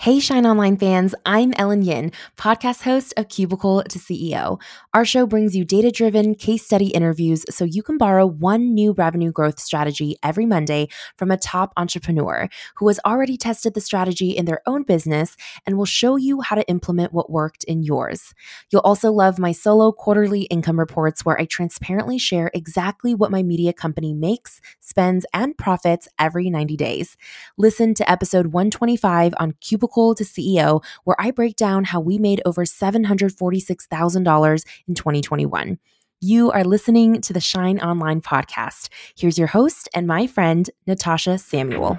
Hey, Shine Online fans, I'm Ellen Yin, podcast host of Cubicle to CEO. Our show brings you data-driven case study interviews so you can borrow one new revenue growth strategy every Monday from a top entrepreneur who has already tested the strategy in their own business and will show you how to implement what worked in yours. You'll also love my solo quarterly income reports where I transparently share exactly what my media company makes, spends, and profits every 90 days. Listen to episode 125 on Cubicle to CEO, where I break down how we made over $746,000 in 2021. You are listening to the Shine Online podcast. Here's your host and my friend, Natasha Samuel.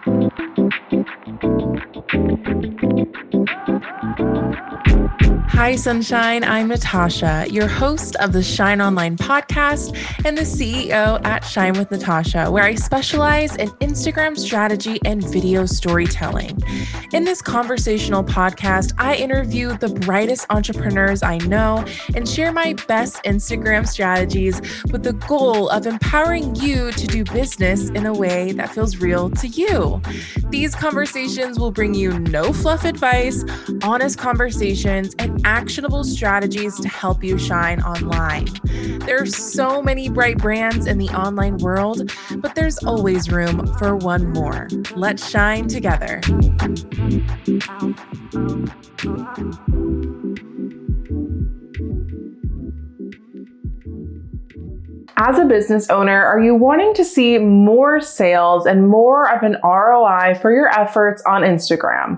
Hi, Sunshine. I'm Natasha, your host of the Shine Online podcast and the CEO at Shine with Natasha, where I specialize in Instagram strategy and video storytelling. In this conversational podcast, I interview the brightest entrepreneurs I know and share my best Instagram strategies with the goal of empowering you to do business in a way that feels real to you. These conversations will bring you no fluff advice, honest conversations, and actionable strategies to help you shine online. There are so many bright brands in the online world, but there's always room for one more. Let's shine together. As a business owner, are you wanting to see more sales and more of an ROI for your efforts on Instagram?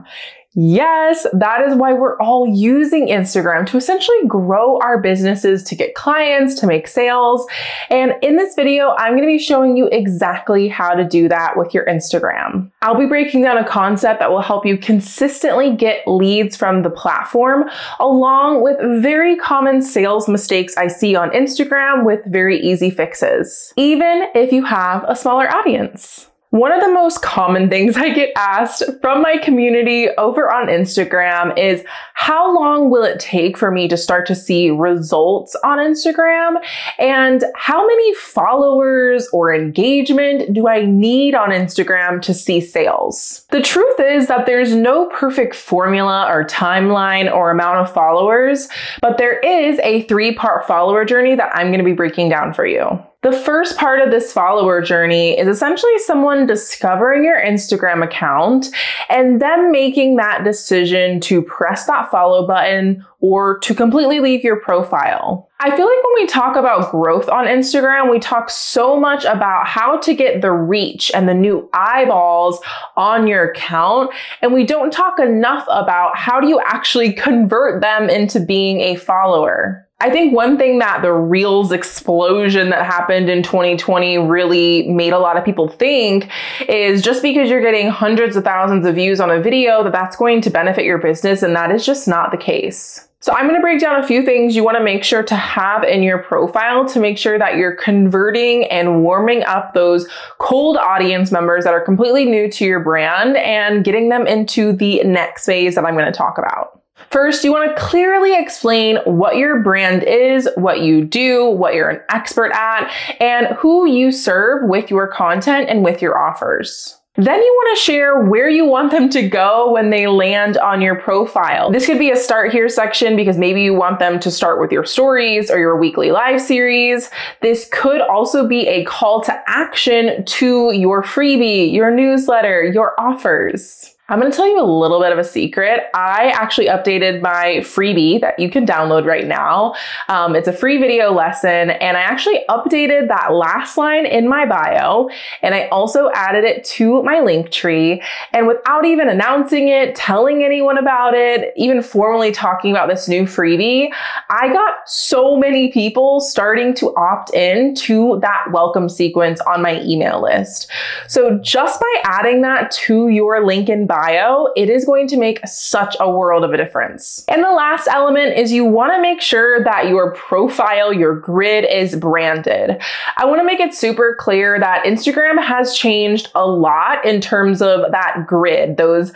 Yes, that is why we're all using Instagram to essentially grow our businesses, to get clients, to make sales. And in this video, I'm going to be showing you exactly how to do that with your Instagram. I'll be breaking down a concept that will help you consistently get leads from the platform, along with very common sales mistakes I see on Instagram with very easy fixes, even if you have a smaller audience. One of the most common things I get asked from my community over on Instagram is, how long will it take for me to start to see results on Instagram? And how many followers or engagement do I need on Instagram to see sales? The truth is that there's no perfect formula or timeline or amount of followers, but there is a 3-part follower journey that I'm going to be breaking down for you. The first part of this follower journey is essentially someone discovering your Instagram account and then making that decision to press that follow button or to completely leave your profile. I feel like when we talk about growth on Instagram, we talk so much about how to get the reach and the new eyeballs on your account, and we don't talk enough about how do you actually convert them into being a follower. I think one thing that the Reels explosion that happened in 2020 really made a lot of people think is just because you're getting hundreds of thousands of views on a video that's going to benefit your business, and that is just not the case. So I'm going to break down a few things you want to make sure to have in your profile to make sure that you're converting and warming up those cold audience members that are completely new to your brand and getting them into the next phase that I'm going to talk about. First, you want to clearly explain what your brand is, what you do, what you're an expert at, and who you serve with your content and with your offers. Then you want to share where you want them to go when they land on your profile. This could be a start here section because maybe you want them to start with your stories or your weekly live series. This could also be a call to action to your freebie, your newsletter, your offers. I'm going to tell you a little bit of a secret. I actually updated my freebie that you can download right now. It's a free video lesson, and I actually updated that last line in my bio, and I also added it to my link tree. And without even announcing it, telling anyone about it, even formally talking about this new freebie, I got so many people starting to opt in to that welcome sequence on my email list. So just by adding that to your link in bio, it is going to make such a world of a difference. And the last element is you want to make sure that your profile, your grid is branded. I want to make it super clear that Instagram has changed a lot in terms of that grid, those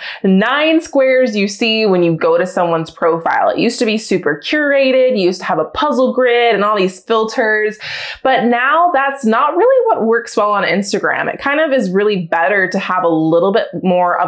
9 squares you see when you go to someone's profile. It used to be super curated. You used to have a puzzle grid and all these filters, but now that's not really what works well on Instagram. It kind of is really better to have a little bit more of a less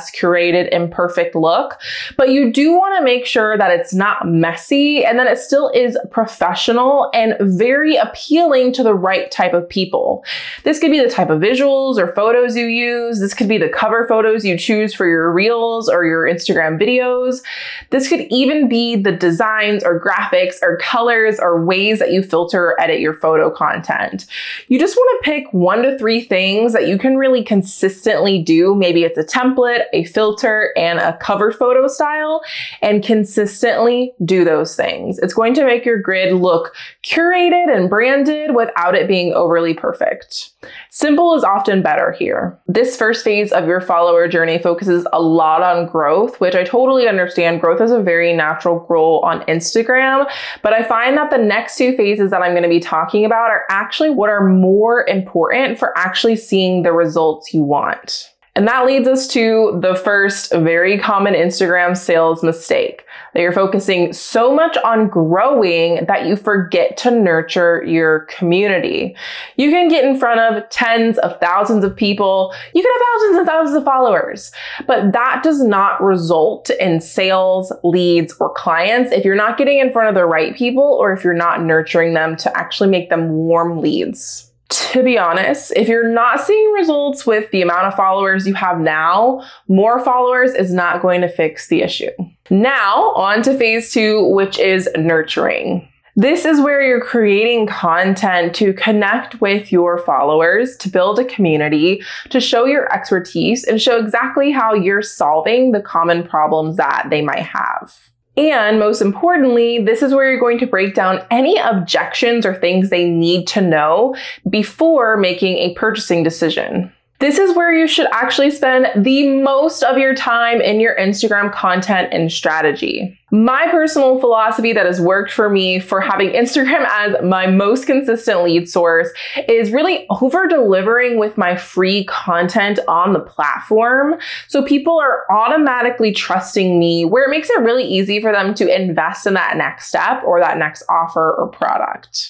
best curated and perfect look, but you do want to make sure that it's not messy and that it still is professional and very appealing to the right type of people. This could be the type of visuals or photos you use. This could be the cover photos you choose for your reels or your Instagram videos. This could even be the designs or graphics or colors or ways that you filter or edit your photo content. You just want to pick 1 to 3 things that you can really consistently do. Maybe it's a template, a filter, and a cover photo style, and consistently do those things. It's going to make your grid look curated and branded without it being overly perfect. Simple is often better here. This first phase of your follower journey focuses a lot on growth, which I totally understand. Growth is a very natural goal on Instagram, but I find that the next 2 phases that I'm going to be talking about are actually what are more important for actually seeing the results you want. And that leads us to the first very common Instagram sales mistake, that you're focusing so much on growing that you forget to nurture your community. You can get in front of tens of thousands of people. You can have thousands and thousands of followers, but that does not result in sales, leads, or clients if you're not getting in front of the right people or if you're not nurturing them to actually make them warm leads. To be honest, if you're not seeing results with the amount of followers you have now, more followers is not going to fix the issue. Now, on to phase 2, which is nurturing. This is where you're creating content to connect with your followers, to build a community, to show your expertise, and show exactly how you're solving the common problems that they might have. And most importantly, this is where you're going to break down any objections or things they need to know before making a purchasing decision. This is where you should actually spend the most of your time in your Instagram content and strategy. My personal philosophy that has worked for me for having Instagram as my most consistent lead source is really over-delivering with my free content on the platform. So people are automatically trusting me, where it makes it really easy for them to invest in that next step or that next offer or product.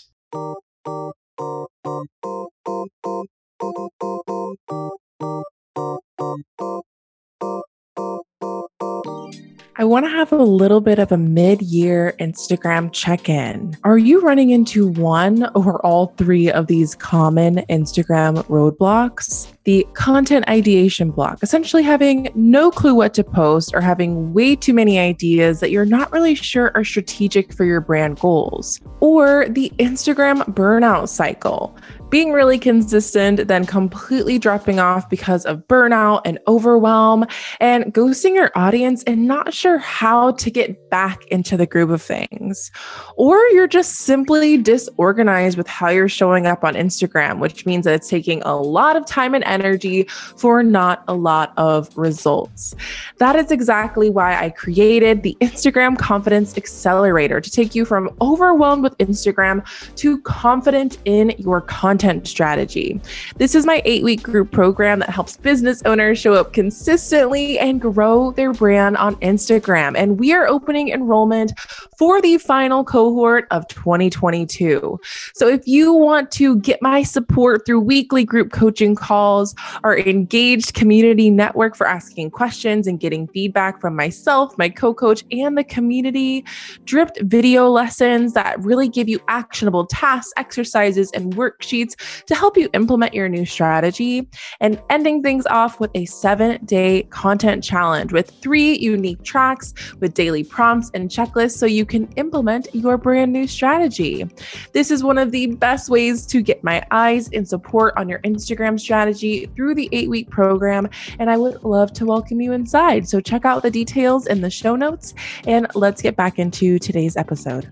I want to have a little bit of a mid-year Instagram check-in. Are you running into one or all 3 of these common Instagram roadblocks? The content ideation block, essentially having no clue what to post or having way too many ideas that you're not really sure are strategic for your brand goals. Or the Instagram burnout cycle, being really consistent, then completely dropping off because of burnout and overwhelm, and ghosting your audience and not sure how to get back into the groove of things. Or you're just simply disorganized with how you're showing up on Instagram, which means that it's taking a lot of time and energy for not a lot of results. That is exactly why I created the Instagram Confidence Accelerator, to take you from overwhelmed with Instagram to confident in your content strategy. This is my 8-week group program that helps business owners show up consistently and grow their brand on Instagram. And we are opening enrollment for the final cohort of 2022. So if you want to get my support through weekly group coaching calls, our engaged community network for asking questions and getting feedback from myself, my co-coach, and the community, dripped video lessons that really give you actionable tasks, exercises, and worksheets to help you implement your new strategy, and ending things off with a 7-day content challenge with 3 unique tracks with daily prompts and checklists so you can implement your brand new strategy. This is one of the best ways to get my eyes and support on your Instagram strategy through the 8-week program, and I would love to welcome you inside. So check out the details in the show notes, and let's get back into today's episode.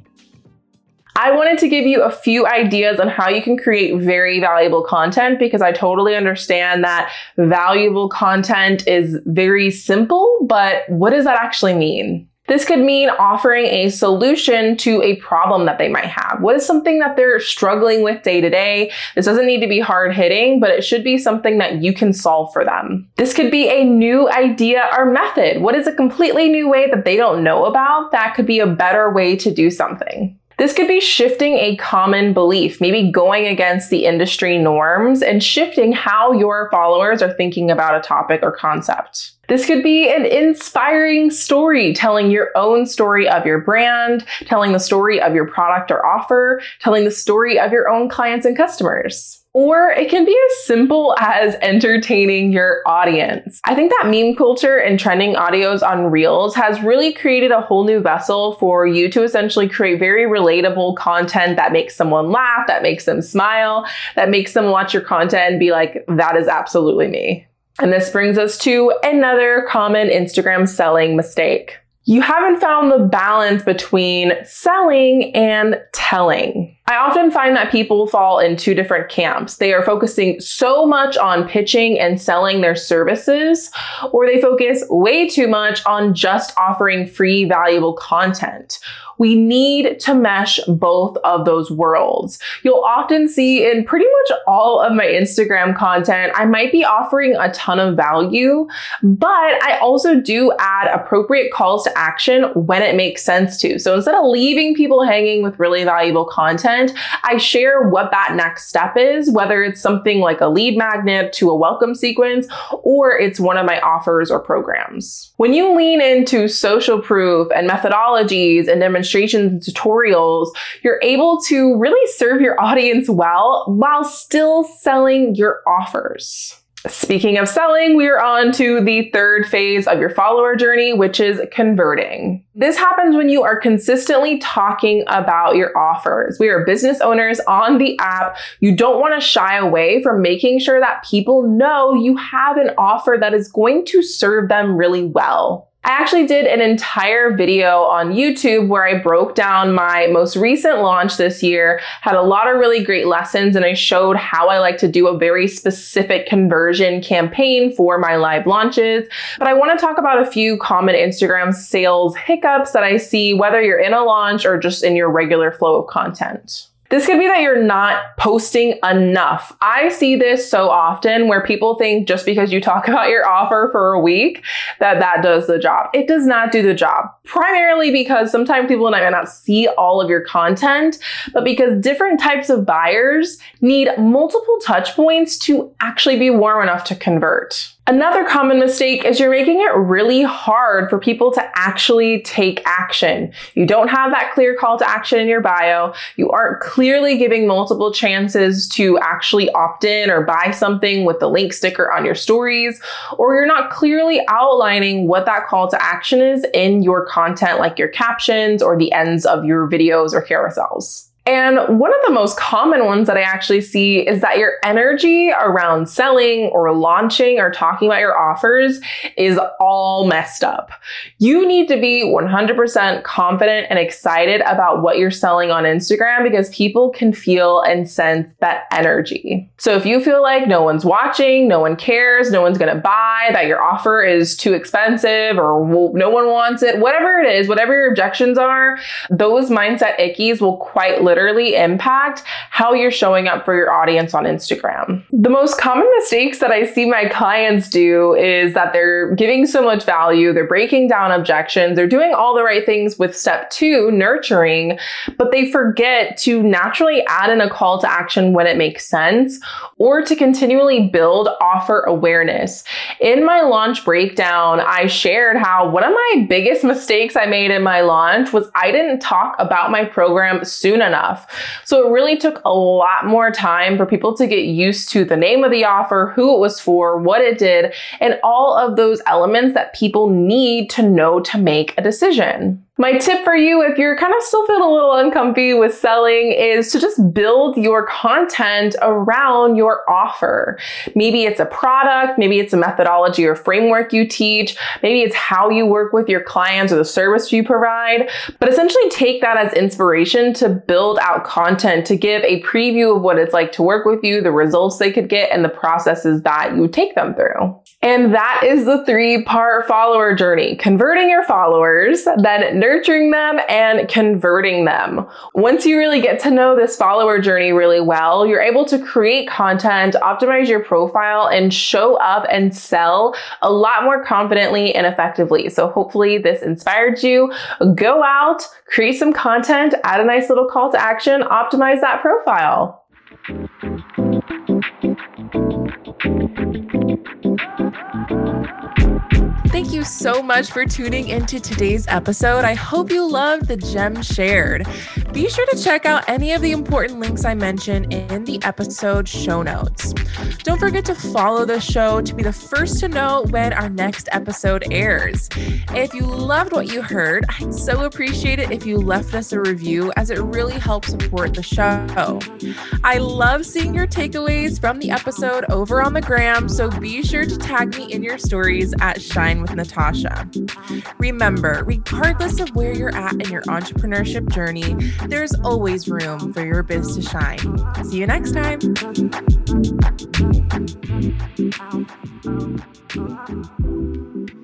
I wanted to give you a few ideas on how you can create very valuable content, because I totally understand that valuable content is very simple, but what does that actually mean? This could mean offering a solution to a problem that they might have. What is something that they're struggling with day to day? This doesn't need to be hard hitting, but it should be something that you can solve for them. This could be a new idea or method. What is a completely new way that they don't know about that could be a better way to do something? This could be shifting a common belief, maybe going against the industry norms and shifting how your followers are thinking about a topic or concept. This could be an inspiring story, telling your own story of your brand, telling the story of your product or offer, telling the story of your own clients and customers. Or it can be as simple as entertaining your audience. I think that meme culture and trending audios on Reels has really created a whole new vessel for you to essentially create very relatable content that makes someone laugh, that makes them smile, that makes them watch your content and be like, that is absolutely me. And this brings us to another common Instagram selling mistake. You haven't found the balance between selling and telling. I often find that people fall in two different camps. They are focusing so much on pitching and selling their services, or they focus way too much on just offering free, valuable content. We need to mesh both of those worlds. You'll often see in pretty much all of my Instagram content, I might be offering a ton of value, but I also do add appropriate calls to action when it makes sense to. So instead of leaving people hanging with really valuable content, I share what that next step is, whether it's something like a lead magnet to a welcome sequence, or it's one of my offers or programs. When you lean into social proof and methodologies and demonstrations and tutorials, you're able to really serve your audience well while still selling your offers. Speaking of selling, we are on to the third phase of your follower journey, which is converting. This happens when you are consistently talking about your offers. We are business owners on the app. You don't want to shy away from making sure that people know you have an offer that is going to serve them really well. I actually did an entire video on YouTube where I broke down my most recent launch this year, had a lot of really great lessons, and I showed how I like to do a very specific conversion campaign for my live launches. But I want to talk about a few common Instagram sales hiccups that I see, whether you're in a launch or just in your regular flow of content. This could be that you're not posting enough. I see this so often where people think just because you talk about your offer for a week, that does the job. It does not do the job. Primarily because sometimes people might not see all of your content, but because different types of buyers need multiple touch points to actually be warm enough to convert. Another common mistake is you're making it really hard for people to actually take action. You don't have that clear call to action in your bio. You aren't clearly giving multiple chances to actually opt in or buy something with the link sticker on your stories, or you're not clearly outlining what that call to action is in your content, like your captions or the ends of your videos or carousels. And one of the most common ones that I actually see is that your energy around selling or launching or talking about your offers is all messed up. You need to be 100% confident and excited about what you're selling on Instagram because people can feel and sense that energy. So if you feel like no one's watching, no one cares, no one's going to buy, that your offer is too expensive or no one wants it, whatever it is, whatever your objections are, those mindset ickies will quite literally impact how you're showing up for your audience on Instagram. The most common mistakes that I see my clients do is that they're giving so much value, they're breaking down objections, they're doing all the right things with step 2, nurturing, but they forget to naturally add in a call to action when it makes sense, or to continually build offer awareness. In my launch breakdown, I shared how one of my biggest mistakes I made in my launch was I didn't talk about my program soon enough. So it really took a lot more time for people to get used to the name of the offer, who it was for, what it did, and all of those elements that people need to know to make a decision. My tip for you, if you're kind of still feeling a little uncomfy with selling, is to just build your content around your offer. Maybe it's a product, maybe it's a methodology or framework you teach, maybe it's how you work with your clients or the service you provide, but essentially take that as inspiration to build out content, to give a preview of what it's like to work with you, the results they could get, and the processes that you take them through. And that is the 3-part follower journey: converting your followers, then nurturing them, and converting them. Once you really get to know this follower journey really well, you're able to create content, optimize your profile, and show up and sell a lot more confidently and effectively. So hopefully this inspired you. Go out, create some content, add a nice little call to action, optimize that profile. Thank you so much for tuning into today's episode. I hope you loved the gems shared. Be sure to check out any of the important links I mentioned in the episode show notes. Don't forget to follow the show to be the first to know when our next episode airs. If you loved what you heard, I'd so appreciate it if you left us a review, as it really helps support the show. I love seeing your takeaways from the episode over on the gram, so be sure to tag me in your stories at Shine with Natasha. Remember, regardless of where you're at in your entrepreneurship journey, there's always room for your biz to shine. See you next time.